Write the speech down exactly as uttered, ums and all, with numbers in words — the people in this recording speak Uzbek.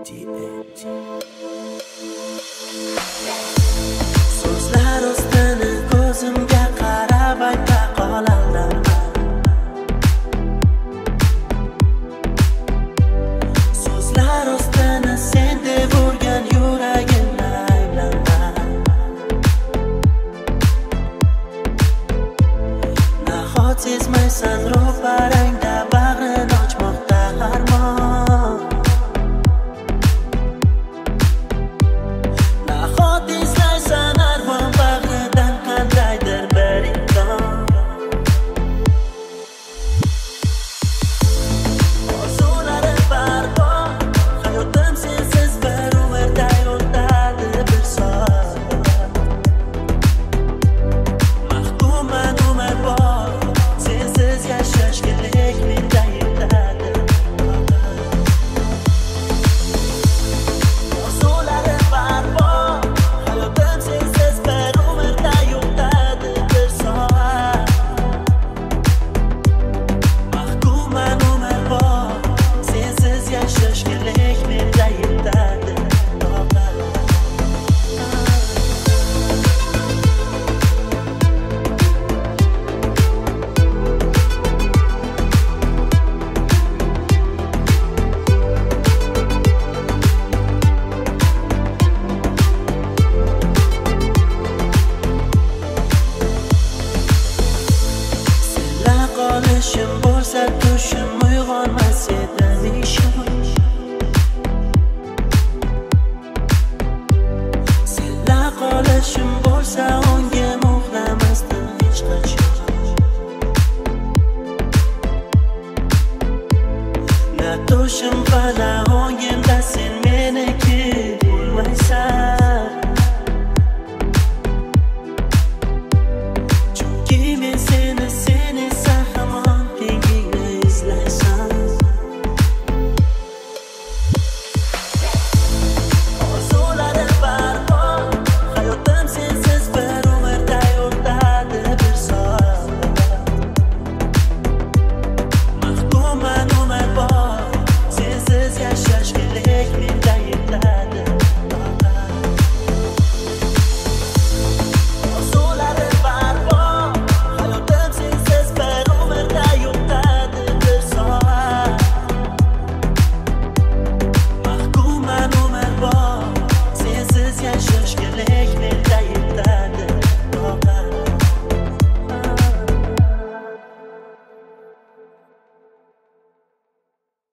So'zlar ostini ko'zimga qarab ayta qolarlar. So'zlar ostini sen deb urgan yuragimni ayblayman. Nahot sezmaysan ro'parangda bag'rini ochmoqda armon. Nahot izlaysan armon bag'ridan qandaydir bir imkon. Orzulari barbod, hayotim sensiz bir umrday o'tadi bir soat. Mahkumman umrbod, sensiz yashashga lek menda yetadi. Orzulari barbod, hayotim sensiz bir umrday o'tadi bir soat. Mahkumman umrbod, sensiz yashashga lek menda yetadi. Senla qolishim bo'lsa tushim uyg'onmas edim ishonch. Senla qolishim bo'lsa unga uxlamasdim hech qachon. Na tushim va na